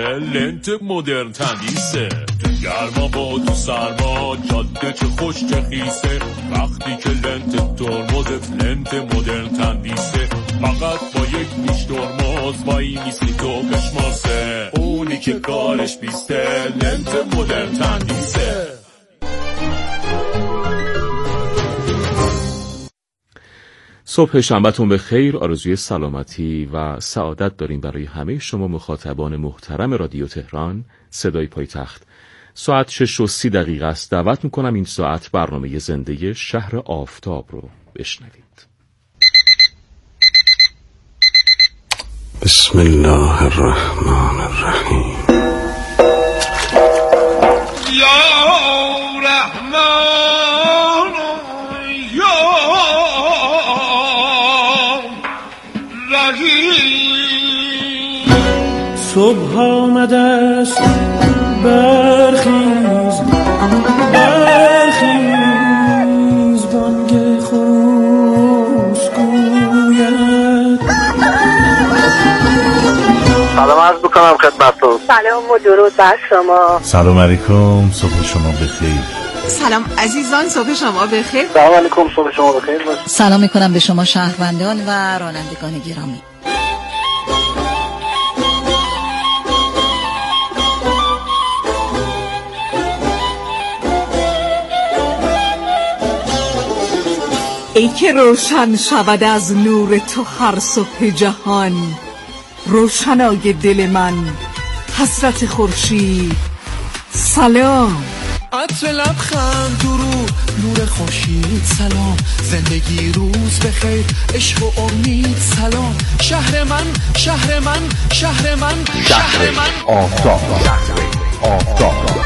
لنت مدرن تندیسه، تو گرما با تو سرما جاده چه خوش چه خیسه، وقتی که لنت ترمزت لنت مدرن تندیسه، فقط با یک نیش ترمز وای میسی تو بشماسه، اونی که کارش بیسته لنت مدرن تندیسه. صبح شنبهتون به خیر، آرزوی سلامتی و سعادت داریم برای همه شما مخاطبان محترم رادیو تهران صدای پایتخت. ساعت 6:30 است. دعوت میکنم این ساعت برنامه زنده شهر آفتاب رو بشنوید. بسم الله الرحمن الرحیم. یا رحمان یا رحیم. صبح آمده است برخیز برخیز، بانگ خروس گوید. سلام عرض بکنم خدمتتون. سلام و درود بر شما. سلام علیکم، صبح شما بخیر. سلام عزیزان، صبح شما بخیر. سلام علیکم، صبح شما بخیر باشه. سلام میکنم به شما شهروندان و رانندگان گرامی. ای که روشن شود از نور تو هر صبح جهان، روشنای دل من حسرت خورشید سلام. عطر لبخند درود نور خورشید سلام، زندگی روز بخیر عشق و امید سلام. شهر من شهر من شهر من شهر من آفتاب. آفتاب.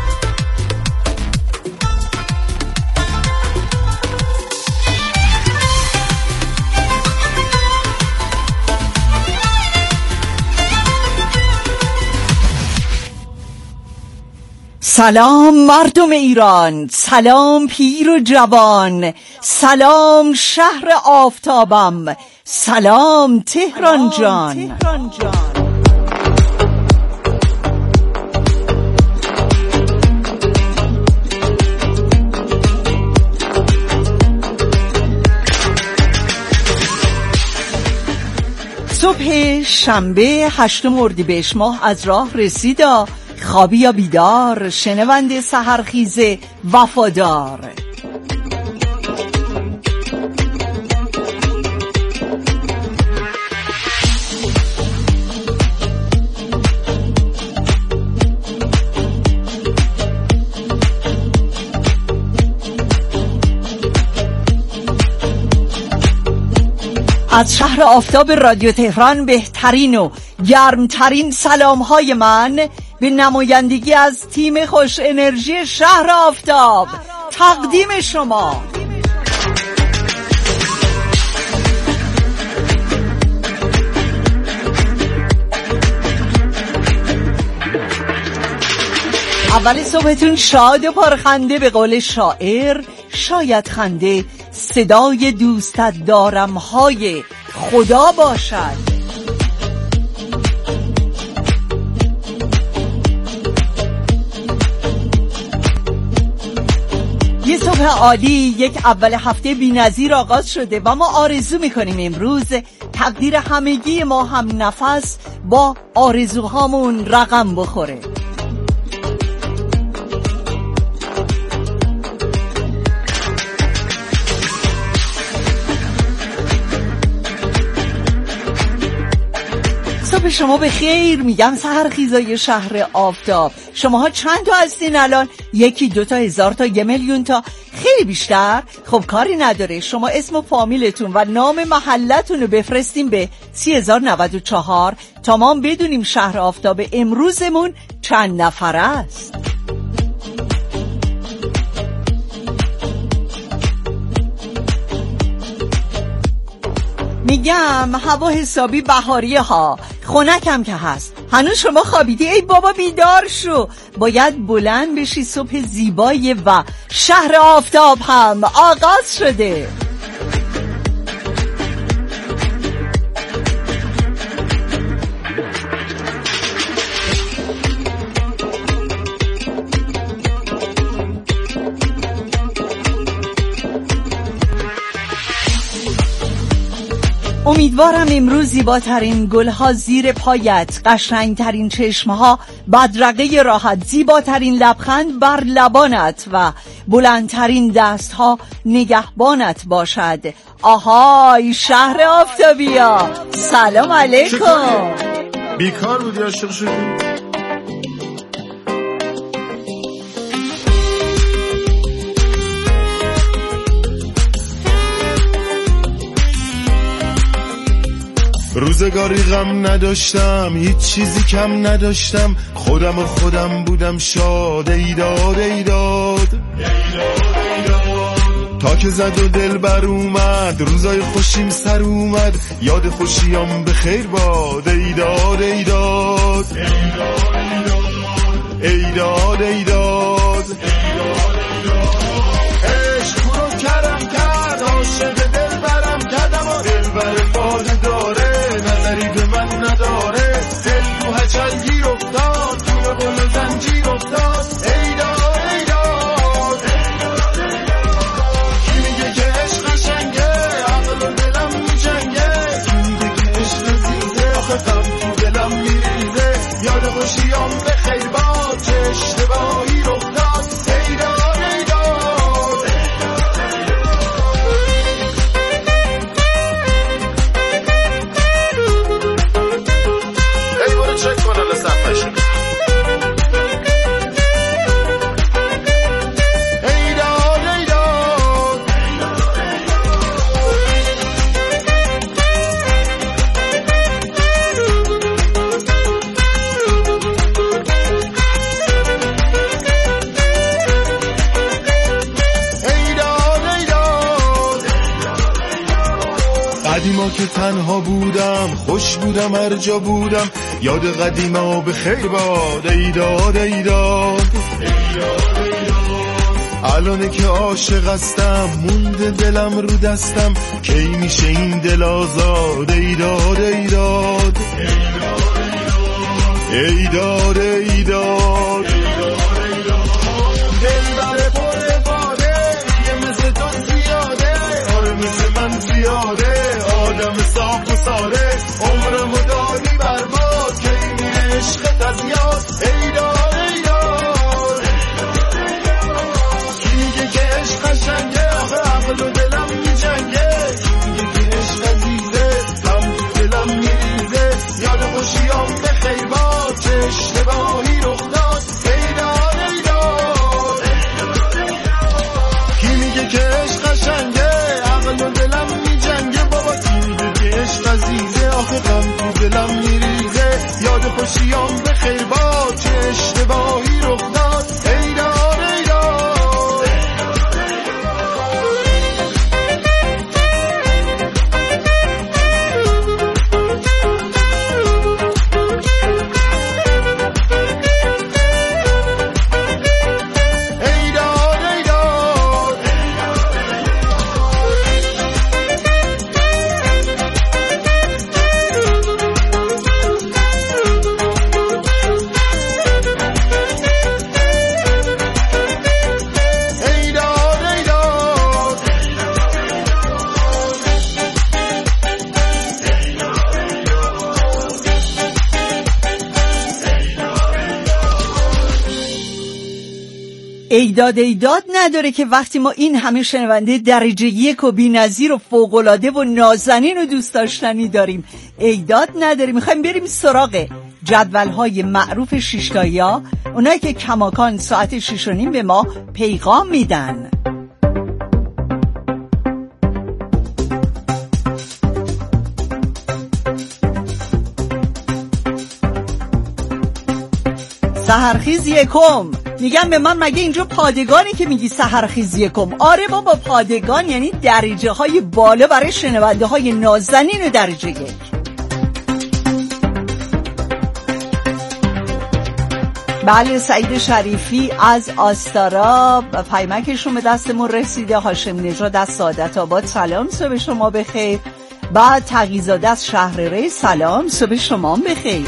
سلام مردم ایران، سلام پیر و جوان، سلام شهر آفتابم، سلام تهران جان. صبح شنبه 8 اردیبهشت ماه از راه رسیدا، خوابی یا بیدار، شنونده سحرخیز وفادار. از شهر آفتاب رادیو تهران بهترین و گرمترین سلام‌های من به نمایندگی از تیم خوش انرژی شهر آفتاب تقدیم شما. اول صبحتون شاد و پرخنده، به قول شاعر شاید خنده صدای دوستت دارم های خدا باشد. یه صبح عالی، یک اول هفته بی‌نظیر آغاز شده و ما آرزو میکنیم امروز تقدیر همگی ما هم نفس با آرزوهامون رقم بخوره. صبح شما به خیر میگم سحرخیزای شهر آفتاب. شماها چند تا هستین الان؟ 1 2 تا 1000 تا 1 میلیون تا خیلی بیشتر؟ خب کاری نداره، شما اسم و فامیلتون و نام محلتون رو بفرستیم به 3094 تا ما بدونیم شهر آفتاب امروزمون چند نفر است. میگم هوا حسابی بهاریه ها، خنکم که هست. هنوز شما خوابیدی؟ ای بابا بیدار شو، باید بلند بشی، صبح زیبایی و شهر آفتاب هم آغاز شده. امیدوارم امروز زیباترین گلها زیر پایت، قشنگترین چشمها بدرقه راحت، زیباترین لبخند بر لبانت و بلندترین دستها نگهبانت باشد. آهای شهر آفتابیا، سلام علیکم. بیکار بودی عاشق شدی؟ روزگاری غم نداشتم، هیچ چیزی کم نداشتم، خودم بودم شاد. ایداد ایداد تا که زد و دل بر اومد، روزای خوشیم سر اومد، یاد خوشیام به خیر باد. ایداد ایداد ایداد ایداد عشق رو کرم کرد، عاشق دل برم کردم و دل بر باد داره، نظری به من نداره، دل تو هجل گیر افتاد، تو گل و زنجیر افتاد. ایداد ایداد کی میگه که عشق قشنگه، عقل و دلم میجنگه، کی میگه که عشق لذیذه، آخه غم تو دلم میریزه، یاد خوشیام به خیر باد، چه اشتباهی رخ داد. ایداد ایداد ای برو چک کن الان صفحه‌شو. ایداد ایداد قدیما که تنها بودم، خوش بودم هر جا بودم، یاد قدیما به خیر باد. ایداد ایداد الانه که عاشق هستم، مونده دلم رو دستم، کی میشه این دل آزاد. ایداد ایداد ایداد ایداد دل بره پر باده، یه مثل تو زیاده، آره مثل من زیاده، آدم صاف و ساده، عمرمو دادی برباد، کی میره عشقت از یاد. ایداد ایداد کی میگه که عشق قشنگه، آخه عقل و دلم میجنگه، کی میگه که عشق عزیزه، غم تو دلم میریزه، یاد خوشیام به خیر باد، چه اشتباهی رخ داد. ایداد ایداد کی میگه که عشق قشنگه، عقل و دلم میجنگه، بابا کی میگه که عشق عزیزه، آخه غم تو دلم میریزه، یاد خوشیام به خیر باد، چه اشتباهی رخ داد. ایداد ایداد ایداد ایداد نداره که وقتی ما این همه شنونده درجه 1 و بی‌نظیر و فوق‌العاده و نازنین و دوست داشتنی داریم، ایداد نداره. میخوایم بریم سراغ جدول‌های معروف شیشتایی‌ها، اونایی که کماکان ساعت 6:30 به ما پیغام میدن. سحرخیز یکم میگم به من، مگه اینجا پادگانی که میگی سحرخیز یکم؟ آره بابا، پادگان یعنی درجه های بالا برای شنونده های نازنین درجه 1. بله، سعید شریفی از آستارا پیمکشون به دستمون رسیده. هاشم نژاد از سعادت آباد، سلام صبح شما بخیر. بعد تقی‌زاده از شهر ری، سلام صبح شما بخیر.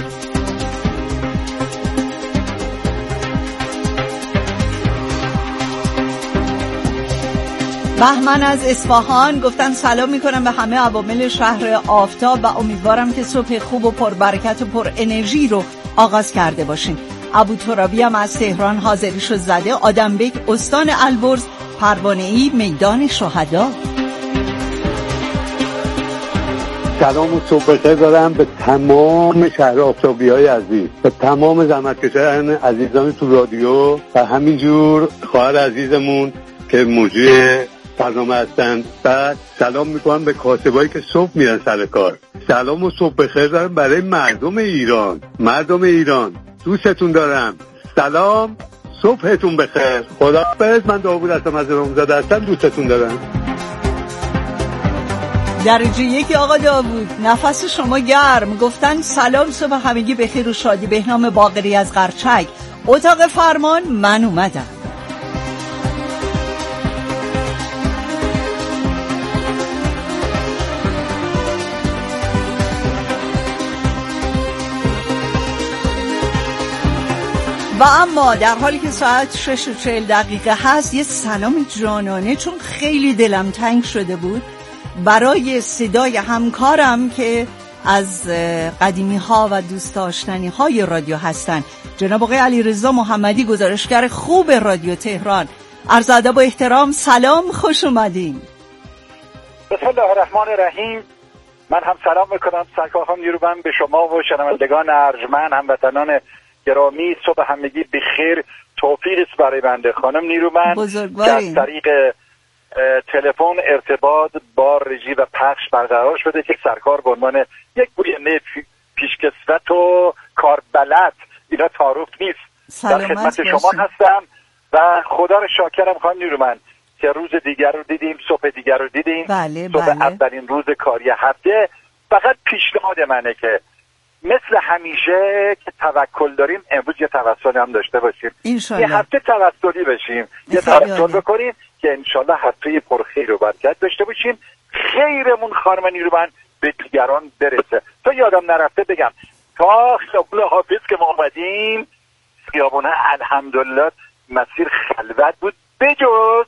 بهمن از اصفهان گفتن سلام میکنم به همه عوامل شهر آفتاب و امیدوارم که صبح خوب و پربرکت و پر انرژی رو آغاز کرده باشین. ابو ترابی هم از تهران حاضریشو زده. آدمبک استان البرز، پروانه‌ای میدان شهدا. سلام و صبح بخیر دارم به تمام شهر آفتابی‌های عزیز، به تمام زحمتکشان عزیزان تو رادیو و همینجور خواهر عزیزمون که موجود برنامه هستن. بعد سلام میکنم به کاتبایی که صبح میرن سر کار. سلام و صبح بخیر دارم برای مردم ایران. مردم ایران دوستتون دارم. سلام، صبحتون بخیر. خداحافظ. من داوود هستم از رامزاده هستم. دوستتون دارم. درجه 1 آقا داوود، نفس شما گرم. گفتن سلام، صبح همگی بخیر و شادی. بهنام باقری از قرچک، اتاق فرمان، من اومدم. و اما در حالی که ساعت 6:40 هست، یه سلام جانانه، چون خیلی دلم تنگ شده بود، برای صدای همکارم که از قدیمی ها و دوست داشتنی های رادیو هستن، جناب آقای علیرضا محمدی، گزارشگر خوب رادیو تهران. عرض ادب و احترام، سلام، خوش اومدین. بسم الله الرحمن الرحیم. من هم سلام میکنم سرکار خانم نیرومند به شما و شنوندگان ارجمند هموطنان گرامی. صبح همگی بخیر. توفیق است برای بنده خانم نیرومند که از طریق تلفن ارتباط با رژی و پخش برقرار شده که سرکار به عنوان یک گوینده پیشکسوت و کاربلد اینا تعارف نیست. در خدمت شما هستم و خدا رو شاکرم خانم نیرومند که روز دیگر رو دیدیم، صبح دیگر رو دیدیم. صبح اولین روز کاری هفته. فقط پیشنهاد منه که مثل همیشه که توکل داریم، امروز یه توسلی هم داشته باشیم. یه هفته توسلی بشیم، یه توسل بکنیم که انشالله هفته پرخیر و برکت داشته باشیم. خیرمون خانم نیرومند به دیگران برسه. تا یادم نرفته بگم تا خیابون حافظ که ما اومدیم، خیابونه الحمدلله مسیر خلوت بود بجز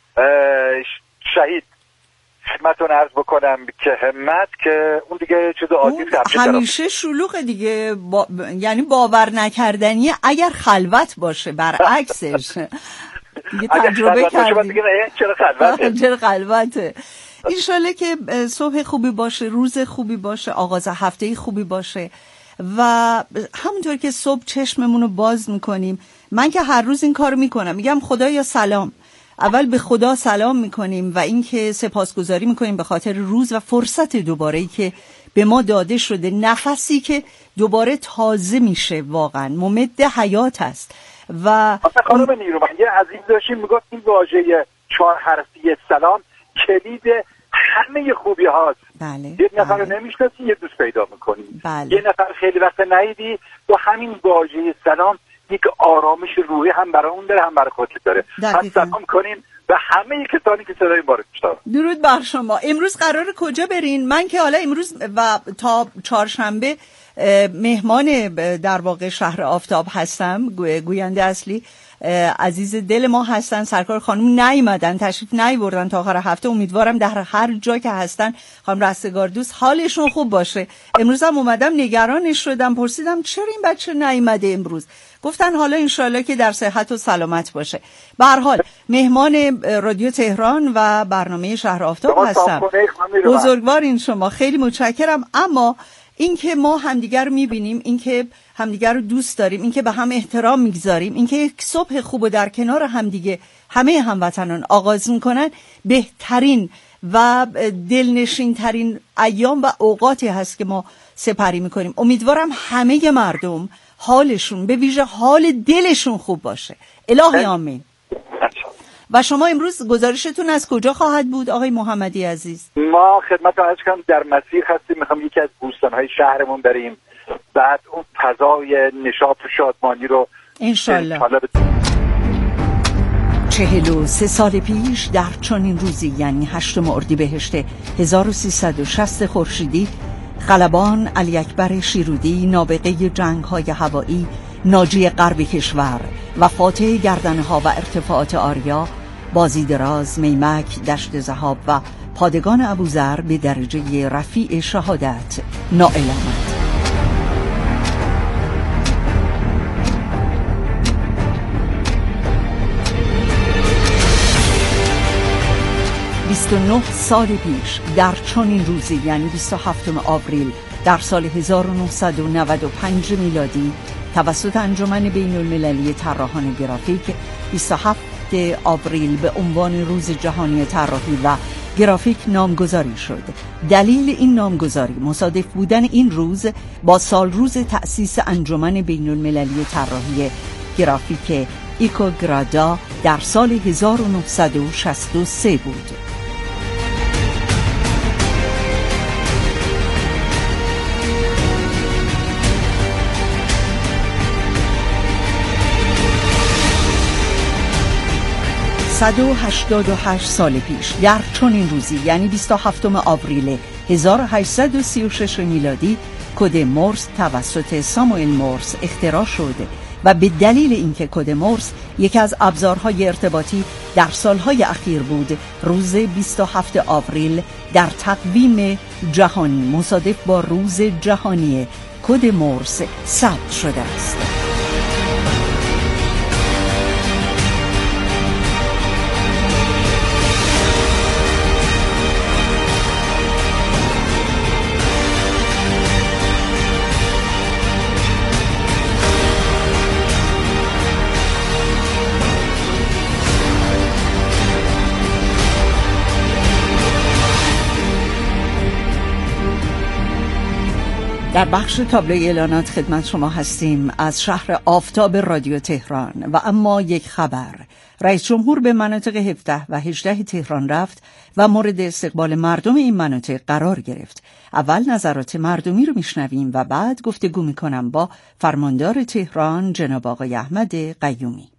شهید. خدمتتون عرض بکنم که همت که اون دیگه چیز عادی همیشه شلوغه دیگه، یعنی باور نکردنیه اگر خلوت باشه، برعکسش دیگه تجربه کردیم. چرا خلوته. انشالله که صبح خوبی باشه، روز خوبی باشه، آغاز هفته خوبی باشه و همونطور که صبح چشممون رو باز میکنیم، من که هر روز این کارو میکنم، میگم خدایا سلام. اول به خدا سلام میکنیم و اینکه سپاسگزاری میکنیم به خاطر روز و فرصت دوباره‌ای که به ما داده شده، نفسی که دوباره تازه میشه، واقعا ممد حیات است. و خانم نیرومند یه عزیز داشتیم میگفت این واژه 4 حرفی سلام کلید همه خوبی هاست. یه نفر رو نمیشناسی یه دوست پیدا میکنی. یه نفر خیلی وقت ندیدی، با همین واژه سلام یک آرامش روحی هم برای اون داره هم برای خودت داره. پس سلام کنین به همه کسانی که صدای ما رو میشنون. درود بر شما. امروز قراره کجا برین؟ من که حالا امروز و تا چهارشنبه مهمان در واقع شهر آفتاب هستم، گوینده اصلی عزیز دل ما هستن. سرکار خانم نیومدن، تشریف نیاوردن تا آخر هفته. امیدوارم در هر جا که هستن خانم رستگار دوست حالشون خوب باشه. امروز هم اومدم نگرانش شدم، پرسیدم چرا این بچه نیومده امروز. گفتن حالا انشالله که در صحت و سلامت باشه. به هر حال مهمان رادیو تهران و برنامه شهر آفتاب هستم. بزرگوارین شما، خیلی متشکرم. اما اینکه ما همدیگر رو میبینیم، اینکه همدیگر رو دوست داریم، اینکه به هم احترام میگذاریم، اینکه یک صبح خوب در کنار همدیگه همه هموطنان آغاز میکنن، بهترین و دلنشین ترین ایام و اوقاتی هست که ما سپری میکنیم. امیدوارم همه مردم حالشون، به ویژه حال دلشون خوب باشه. الهی آمین. و شما امروز گزارشتون از کجا خواهد بود آقای محمدی عزیز؟ ما خدمتتون عرض کنم در مسیر هستیم، میخوام یکی از بوستان‌های شهرمون بریم، بعد اون فضای نشاط و شادمانی رو انشالله. 43 سال پیش در چنین روزی، یعنی 8 اردیبهشت 1360 خورشیدی، خلبان علی اکبر شیرودی، نابغه جنگ‌های هوایی، ناجی غرب کشور و فاتح گردنها و ارتفاعات آریا، بازیدراز، میمک، دشت ذهاب و پادگان ابوذر به درجه رفیع شهادت نائل آمد. نه سال پیش در چنین روزی، یعنی 27 آوریل در سال 1995 میلادی، توسط انجمن بین المللی طراحان گرافیک 27 آوریل به عنوان روز جهانی طراحی و گرافیک نامگذاری شد. دلیل این نامگذاری مصادف بودن این روز با سال روز تأسیس انجمن بین المللی طراحی گرافیک ایکوگرادا در سال 1963 بود. و 188 سال پیش در چنین روزی، یعنی 27 آوریل 1836 میلادی، کد مورس توسط ساموئل مورس اختراع شد و به دلیل اینکه کد مورس یکی از ابزارهای ارتباطی در سالهای اخیر بود، روز 27 آوریل در تقویم جهانی مصادف با روز جهانی کد مورس ثبت شده است. در بخش تابلوی اعلانات خدمت شما هستیم از شهر آفتاب رادیو تهران. و اما یک خبر: رئیس جمهور به مناطق 17 و 18 تهران رفت و مورد استقبال مردم این مناطق قرار گرفت. اول نظرات مردمی رو میشنویم و بعد گفتگو میکنم با فرماندار تهران جناب آقای احمد قیومی.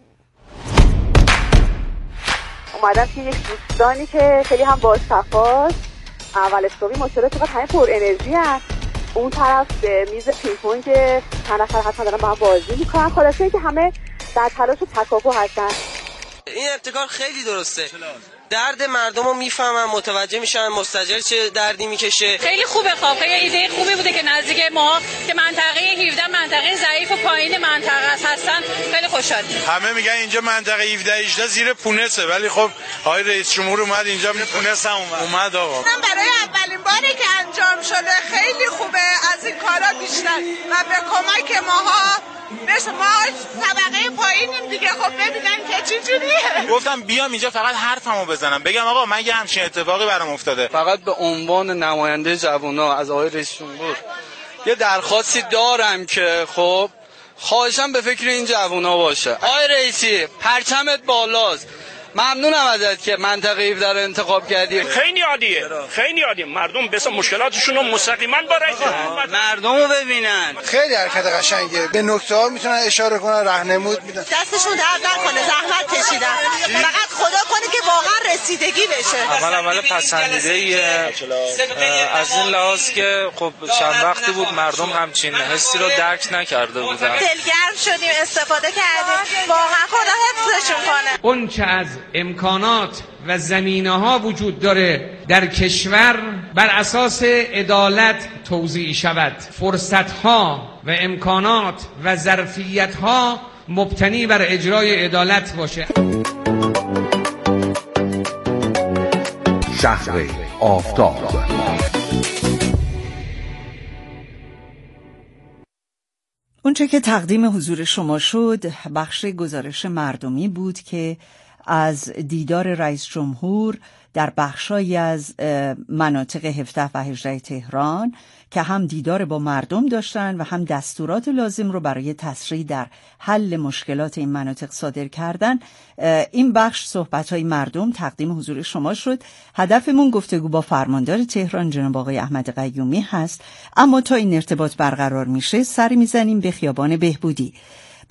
اومدم که یک دوستانی که خیلی هم با صفاست، اول صبحی مشکلات چقدر همه پر انرژی هست، اون طرف به میز پینگ پونگ چند نفر حتما دارن با هم بازی میکنن. خلاصه که همه در تلاش و تکاپو هستن. این ابتکار خیلی درسته، درد مردم رو میفهمن، متوجه میشن مستاجر چه دردی میکشه. خیلی خوبه، خب ایده خوبی بوده که نزدیک ما که منطقه 17 منطقه ضعیف و پایین منطقه هستن. خیلی خوشحالم. همه میگن اینجا منطقه 17 18 زیر پونسه، ولی خب آقای رئیس جمهور اومد اینجا پونس هم اومد. آقا برای اولین باری که انجام شده خیلی خوبه، از این کارا بیشتر و به کمک ماها بس ما طبقه پایینیم دیگه، خب ببینن که چی جوریه. گفتم بیام اینجا فقط حرفمو بزنم، بگم آقا من یه همچین اتفاقی برام افتاده. فقط به عنوان نماینده جوونا از آقای رئیس جمهور یه درخواستی دارم که خب خواهشم به فکر این جوونا باشه. آقای رئیسی پرچمت بالاست، ممنونم ازت که منطقه 17 رو انتخاب کردی. خیلی عالیه، خیلی عالیه. مردم بس مشکلاتشون رو مستقیما با رئیس مردم رو ببینن. خیلی حرکت قشنگه، به نکته ها میتونن اشاره کنن، راهنمود میدن. دستشون درد نکنه، زحمت کشیدن، فقط خدا کنه که واقعا رسیدگی بشه. اول پسندیده از این لحاظ که خب چند وقتی بود مردم همچین حسی رو درک نکرده بودن. دلگرم شدیم، استفاده کردیم، واقعا خدا حفظشون کنه. اون چه از امکانات و زمینه‌ها وجود داره در کشور بر اساس عدالت توزیع شود، فرصت‌ها و امکانات و ظرفیت‌ها مبتنی بر اجرای عدالت باشه. شهر آفتاب. اونچه که تقدیم حضور شما شد بخش گزارش مردمی بود که از دیدار رئیس جمهور در بخشایی از مناطق 17 و 18 تهران که هم دیدار با مردم داشتن و هم دستورات لازم رو برای تسریع در حل مشکلات این مناطق صادر کردن. این بخش صحبت‌های مردم تقدیم حضور شما شد. هدفمون گفتگو با فرماندار تهران جناب آقای احمد قیومی هست، اما تا این ارتباط برقرار میشه سری میزنیم به خیابان بهبودی.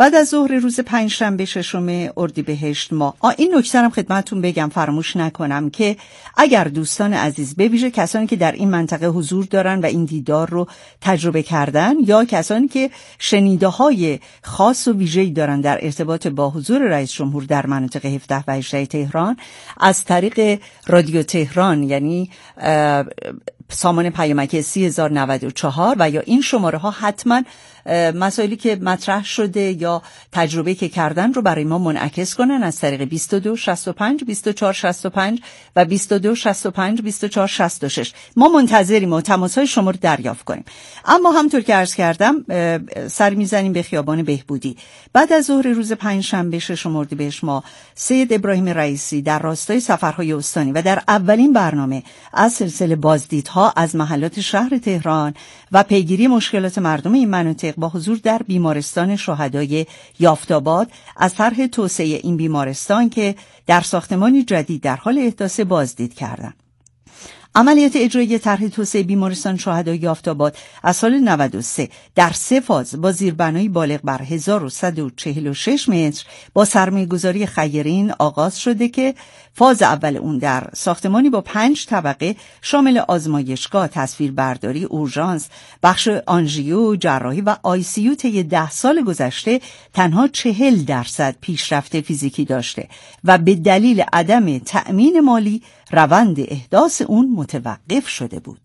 بعد از ظهر روز پنجشنبه 6 اردیبهشت ماه. این نکته هم خدمتتون بگم فراموش نکنم که اگر دوستان عزیز به ویژه کسانی که در این منطقه حضور دارن و این دیدار رو تجربه کردن یا کسانی که شنیده‌های خاص و ویژه‌ای دارن در ارتباط با حضور رئیس جمهور در مناطق 17 و 18 تهران از طریق رادیو تهران یعنی سامان پیامک 30094 و یا این شماره ها حتما مسائلی که مطرح شده یا تجربه که کردن رو برای ما منعکس کنن از طریق 22 65 24 65 و 22 65 24 66. ما منتظریم و تماس‌های شما رو دریافت کنیم. اما همطور که عرض کردم سر میزنیم به خیابان بهبودی. بعد از ظهر روز پنجشنبه 6 اردیبهشت ماه سید ابراهیم رئیسی در راستای سفرهای استانی و در اولین برنامه از سلسله بازدیدها از محلات شهر تهران و پیگیری مشکلات مردم این مناطق با حضور در بیمارستان شهدای یافت‌آباد از طرح توسعه این بیمارستان که در ساختمانی جدید در حال احداث بازدید کردند. عملیات اجرایی طرح توسعه بیمارستان شهدای یافت‌آباد از سال 93 در 3 فاز با زیربنایی بالغ بر 1146 متر با سرمایه‌گذاری خیرین آغاز شده که فاز اول اون در ساختمانی با 5 طبقه شامل آزمایشگاه، تصویربرداری، اورژانس، بخش آنژیو، جراحی و آی‌سی‌یو طی 10 سال گذشته تنها 40% پیشرفت فیزیکی داشته و به دلیل عدم تأمین مالی روند احداث اون متوقف شده بود.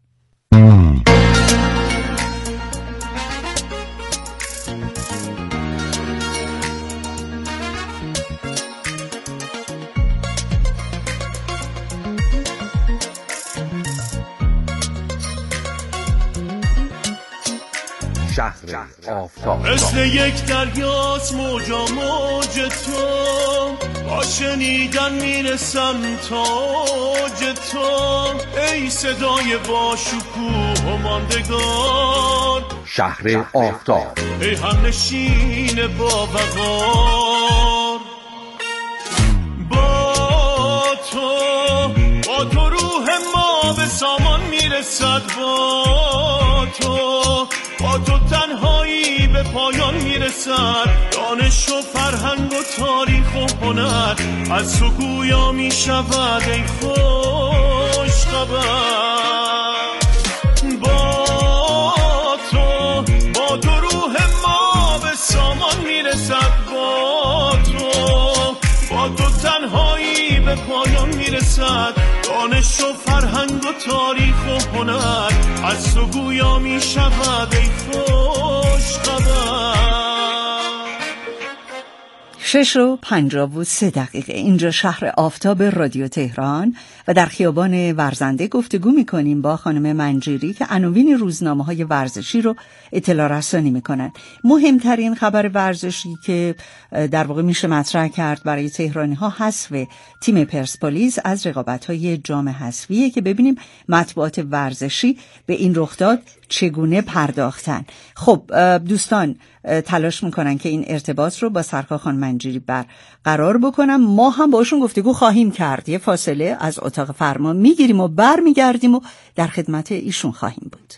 شهر آفتاب مثل یک دریاست موجا موج تو با شنیدن میرسم تاج تو ای صدای با شکوه و ماندگار شهر آفتاب ای هم نشین با وقار با تو روح ما به سامان میرسد با تو تنهایی به پایان میرسد دانش و فرهنگ و تاریخ و هنر از تو گویا میشود ای خوش خبر با تو روح ما به سامان میرسد با تو تنهایی به پایان میرسد دانش و فرهنگ و تاریخ و هنر از تو گویا می شود ای خوش خبر. 6:53 اینجا شهر آفتاب رادیو تهران و در خیابان ورزنده گفتگو میکنیم با خانم منجیری که عناوین روزنامه‌های ورزشی رو اطلاع رسانی میکنن. مهمترین خبر ورزشی که در واقع میشه مطرح کرد برای تهرانی‌ها حذف تیم پرسپولیس از رقابت‌های جام حذفیه که ببینیم مطبوعات ورزشی به این رخداد چگونه پرداختن. خب دوستان تلاش میکنن که این ارتباط رو با سرکار خانم منجیری برقرار بکنم. ما هم باشون گفتگو خواهیم کرد. یه فاصله از اتاق فرمان میگیریم و برمیگردیم و در خدمت ایشون خواهیم بود.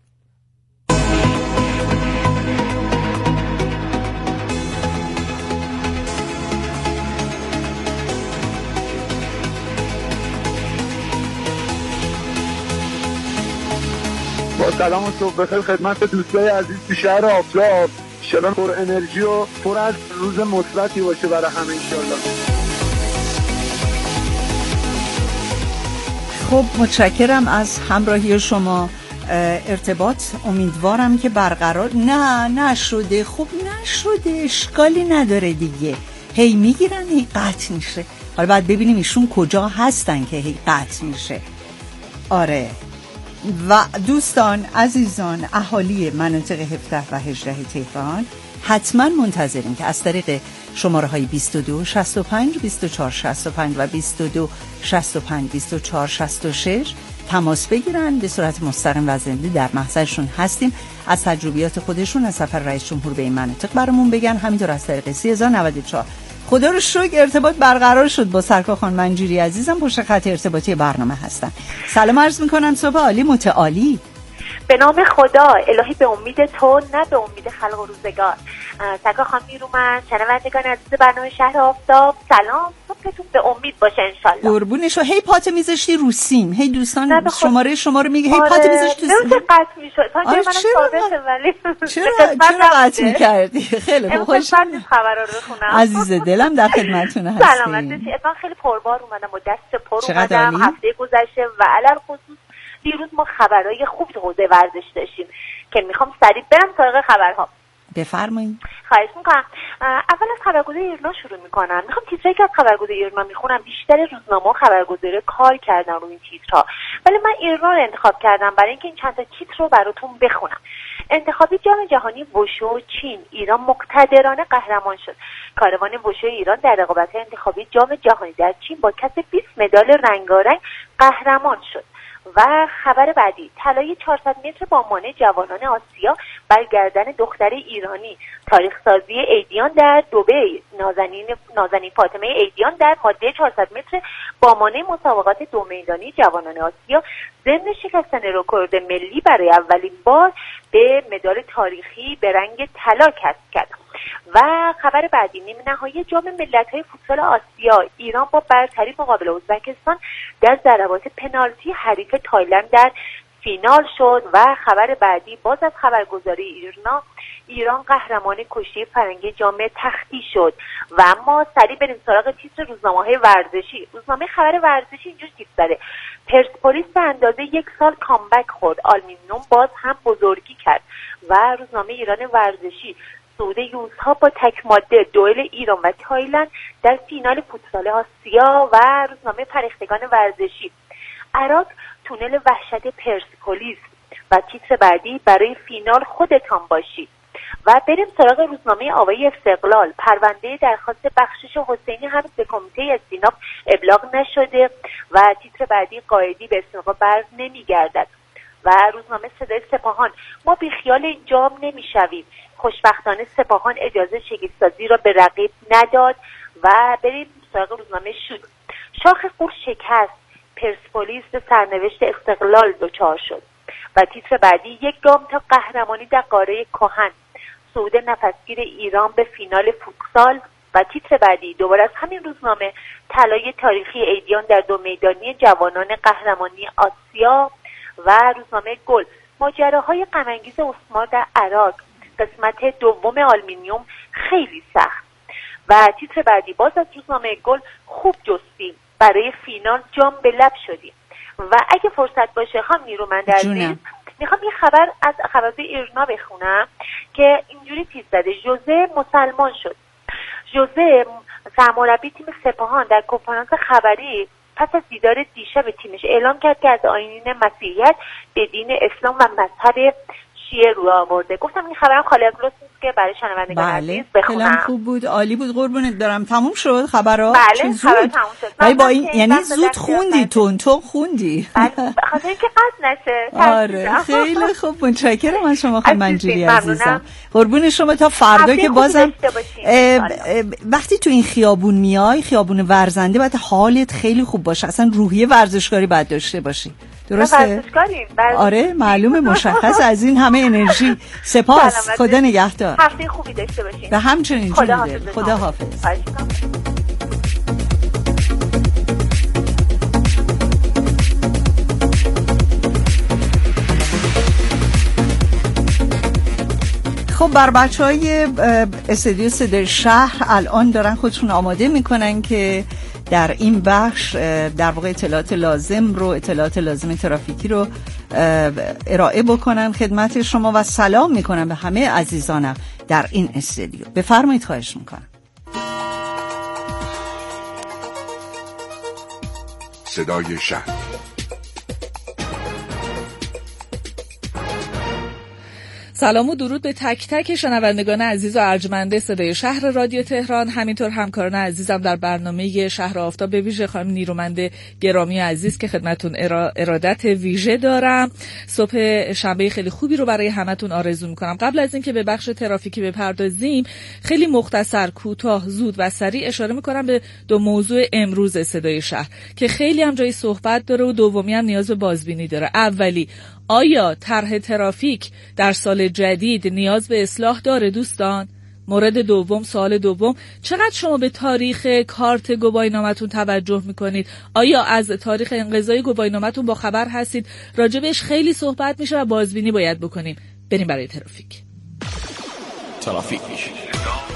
با سلام و صبح بخیر خدمت دوستای عزیز تو شهر آفتاب. انشالله پر انرژی و پر از روز مثبتی باشه برای همه انشالله. خب متشکرم از همراهی شما. ارتباط امیدوارم که برقرار نشده. خب نشده اشکالی نداره دیگه. هی میگیرن هی قطع میشه. حالا باید ببینیم ایشون کجا هستن که هی قطع میشه. آره. و دوستان عزیزان اهالی مناطق 17 و 18 تهران حتما منتظریم که از طریق شماره های 22 65 24 65 و 22 65 24 66 تماس بگیرن. به صورت مستقیم و زنده در محضرشون هستیم. از تجربیات خودشون از سفر رئیس جمهور به این مناطق برامون بگن. همینطور از طریق 3094. خدا رو شکر ارتباط برقرار شد با سرکار خانم منجیری عزیزم پشت خط ارتباطی برنامه هستن. سلام عرض میکنم. صبح عالی متعالی. به نام خدا، الهی به امید تو نه به امید خلق و روزگار. سرکار خانم نیرومند، شنوندگان عزیز برنامه شهر آفتاب، سلام، صبحتون به امید باشه انشالله. قربونشو. هی پات میذاشتی رو سیم، هی دوستان شما رو میگه هی پات میذاشتی تو سیم. قطع میشد تا آره من ثابته، ولی چرا قطع میکردی؟ خیلی خوب، خوش خبرا رو بخونم. عزیز دلم در خدمتتون هستیم. سلامت باشید. اتفاقا خیلی پربار اومدم و دست پر اومدم هفته گذشته و علل خصوص دیروز ما خبرهای خوب تو حوزه ورزش داشتیم که میخوام سریع برم سراغ خبرها. بفرمایید. خواهش میکنم. اول از خبرگزاری ایرنا شروع میکنم. میخوام تیترایی که از خبرگزاری ایرنا میخونم، بیشتر روزنامه‌ها خبرگزاری کار کردن روی این تیترها، ولی من ایرنا رو انتخاب کردم برای اینکه این چند تا تیتر رو براتون بخونم. انتخابی جام جهانی وشو چین، ایران مقتدرانه قهرمان شد. کاروان وشو ایران در رقابت‌های انتخابی جام جهانی در چین با کسب 20 مدال رنگارنگ قهرمان شد. و خبر بعدی، طلای 400 متر با مانع جوانان آسیا بر گردن دختر ایرانی. تاریخ سازی ایدیان در دبی، نازنین فاطمه ایدیان در ماده 400 متر با مانع مسابقات دو میدانی جوانان آسیا ضمن شکستن رکورد ملی برای اولین بار به مدال تاریخی به رنگ طلا کسب کرد. و خبر بعدی، نیمه نهایی جام ملت‌های فوتبال آسیا، ایران با برتری مقابل ازبکستان در ضربات پنالتی حریف تایلند در فینال شد. و خبر بعدی، باز از خبرگزاری ایران قهرمان کشتی فرنگی جام تختی شد. و اما سریع بریم سراغ تیتر روزنامه‌های ورزشی. روزنامه خبر ورزشی اینجور تیتر داره: پرسپولیس به اندازه 1 سال کامبک خورد، آلومینیوم باز هم بزرگی کرد. و روزنامه ایران ورزشی، صعود یوزها با تک ماده، دوئل ایران و تایلند در فینال فوتسال آسیا. و روزنامه فرهیختگان ورزشی، عراق تونل وحشت پرسپولیس. و تیتر بعدی، برای فینال خودتان باشید. و بریم سراغ روزنامه آوای استقلال، پرونده درخواست بخشش حسینی هنوز به کمیته استیناف ابلاغ نشده. و تیتر بعدی، قائدی به استقلال بر نمیگردد. و روزنامه صدای سپاهان، ما بیخیال این جام نمیشویم، خوشبختانه سپاهان اجازه شگفت‌سازی را به رقیب نداد. و بریم سراغ روزنامه شد، شاخ قور شکست، پرسپولیس به سرنوشت استقلال دچار شد. و تیتر بعدی، 1 گام تا قهرمانی در قاره کهن، صعود نفسگیر ایران به فینال فوتسال. و تیتر بعدی، دوباره از همین روزنامه، طلای تاریخی ایدیان در دو میدانی جوانان قهرمانی آسیا. و روزنامه گل، ماجراهای غم‌انگیز اسمار در عراق، قسمت دوم آلومینیوم خیلی سخت. و تیتر بعدی، باز از روزنامه گل، خوب جستیم، برای فینال جام به لب شدیم. و اگه فرصت باشه خانم نیرومند عزیز، میخوام یه خبر از خبرگزاری ایرنا بخونم که اینجوری تیتر زده: ژوزه مسلمان شد. ژوزه سرمربی تیم سپاهان در کنفرانس خبری پس از دیدار دیشب تیمش اعلام کرد که از آیین مسیحیت به دین اسلام و مذهب شیعه رو آورده. گفتم این خبرم خالی از لطف نیست که برای شنوندگان عزیز بخونم. خیلی خوب بود، عالی بود، قربونت برم. تموم شد خبرها؟ بله خبر تموم شد. ولی با این یعنی زود خوندی، تون خوندی. خاطر اینکه قطع نشه. آره خیلی خوب، متشکرم از شما خانم منجوری عزیزم. قربون شما، تا فردا که بازم وقتی تو این خیابون میای، خیابون ورزنده، باید حالت خیلی خوب باشه، اصلا روحیه ورزشکاری باید داشته باشی. درسته؟ آره معلومه، مشخص. از این همه انرژی سپاس. خدا نگهدار. هفته خوبی داشته باشین. به همچنین. خدا حافظ. خب بر بچهای استودیو صدای شهر الان دارن خودشون آماده میکنن که در این بخش در واقع اطلاعات لازم ترافیکی رو ارائه بکنن خدمت شما و سلام میکنم به همه عزیزانم در این استودیو. بفرمایید، خواهش میکنم. صدای شهر. سلام و درود به تک تک شنوندگان عزیز و ارجمند صدای شهر رادیو تهران، همینطور همکاران عزیزم در برنامه شهر آفتاب، به ویژه خانم نیرومند گرامی عزیز که خدمتون ارادت ویژه دارم. صبح شنبه خیلی خوبی رو برای همتون آرزو میکنم. قبل از اینکه به بخش ترافیکی بپردازیم، خیلی مختصر، کوتاه، زود و سریع اشاره میکنم به دو موضوع امروز صدای شهر که خیلی هم جای صحبت داره و دومی هم نیاز به بازبینی داره. اولی، آیا طرح ترافیک در سال جدید نیاز به اصلاح داره دوستان؟ مورد دوم، سوال دوم، چقدر شما به تاریخ کارت گواهینامه‌تون توجه میکنید؟ آیا از تاریخ انقضای گواهینامه‌تون با خبر هستید؟ راجبش خیلی صحبت میشه و بازبینی باید بکنیم. بریم برای ترافیک.